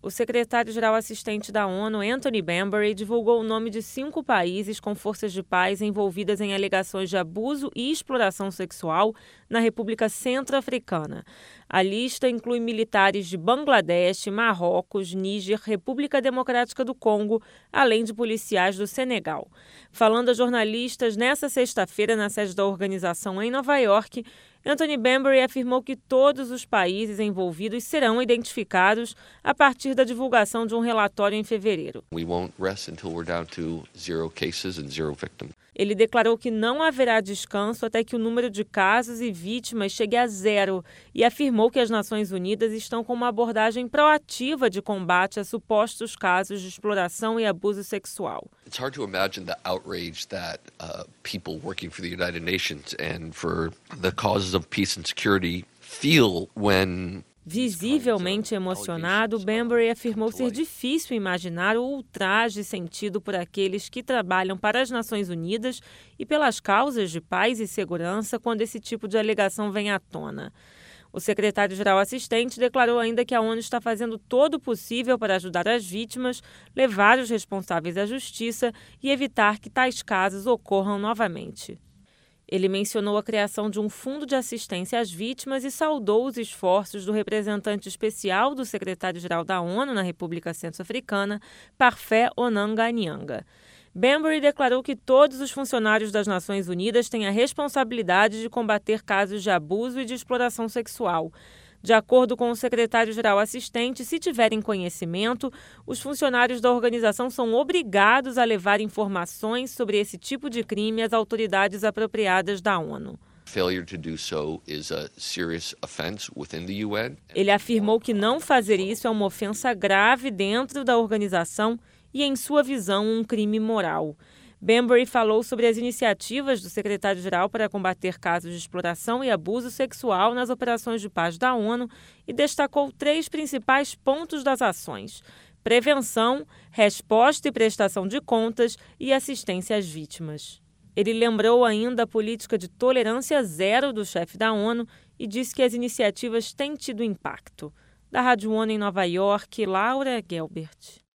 O secretário-geral assistente da ONU, Anthony Bambury, divulgou o nome de 5 países com forças de paz envolvidas em alegações de abuso e exploração sexual na República Centro-Africana. A lista inclui militares de Bangladesh, Marrocos, Níger, República Democrática do Congo, além de policiais do Senegal. Falando a jornalistas nesta sexta-feira na sede da organização em Nova York, Anthony Bambury afirmou que todos os países envolvidos serão identificados a partir da divulgação de um relatório em fevereiro. Ele declarou que não haverá descanso até que o número de casos e vítimas chegue a 0 e afirmou que as Nações Unidas estão com uma abordagem proativa de combate a supostos casos de exploração e abuso sexual. It's hard to imagine the outrage that people working for the United Nations and for the causes of peace and security feel when... Visivelmente emocionado, Bambury afirmou ser difícil imaginar o ultraje sentido por aqueles que trabalham para as Nações Unidas e pelas causas de paz e segurança quando esse tipo de alegação vem à tona. O secretário-geral assistente declarou ainda que a ONU está fazendo todo o possível para ajudar as vítimas, levar os responsáveis à justiça e evitar que tais casos ocorram novamente. Ele mencionou a criação de um fundo de assistência às vítimas e saudou os esforços do representante especial do secretário-geral da ONU na República Centro-Africana, Parfait Onanga-Nyanga. Bambury declarou que todos os funcionários das Nações Unidas têm a responsabilidade de combater casos de abuso e de exploração sexual. De acordo com o secretário-geral assistente, se tiverem conhecimento, os funcionários da organização são obrigados a levar informações sobre esse tipo de crime às autoridades apropriadas da ONU. Ele afirmou que não fazer isso é uma ofensa grave dentro da organização e, em sua visão, um crime moral. Bambury falou sobre as iniciativas do secretário-geral para combater casos de exploração e abuso sexual nas operações de paz da ONU e destacou 3 principais pontos das ações: prevenção, resposta e prestação de contas e assistência às vítimas. Ele lembrou ainda a política de tolerância zero do chefe da ONU e disse que as iniciativas têm tido impacto. Da Rádio ONU em Nova York, Laura Gelbert.